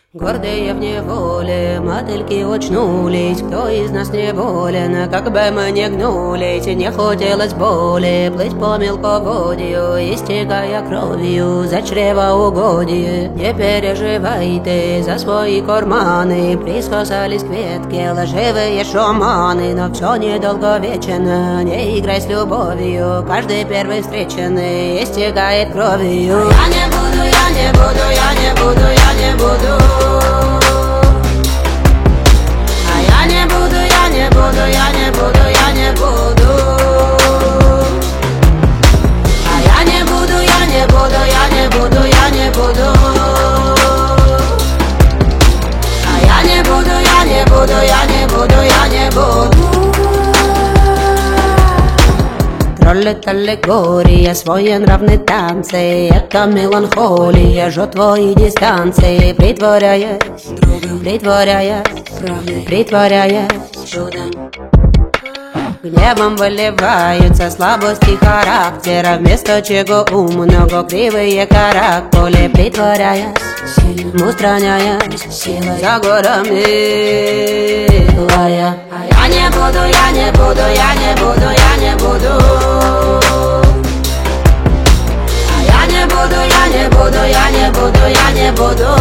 Гордые в неволе, мотыльки очнулись. Кто из нас не болен, как бы мы ни гнулись, не хотелось боли плыть по мелководью, истекая кровью за чревоугодие. Не переживай ты за свои карманы, прискосались к ветке лживые шаманы. Но все недолговечно, не играй с любовью, каждый первый встреченный истекает кровью. Я не буду, я не буду, я не буду, я не буду. Я не буду, я не буду, я не буду, я не буду. Я не буду, я не буду, я не буду, я не буду. Я не буду, я не буду, я не буду, я не буду. Троллит аллегория, своенравные танцы. Это меланхолия, жжет твои дистанции. Притворяясь другом, притворяясь правдой, притворяясь чудом. Гневом выливаются слабости характера, вместо чего умного кривые каракули. Притворяясь сильным, устраняясь силой за горами лая. Я не буду, я не буду, я не буду, я не буду. Я не буду, я не буду, я не буду, я не буду.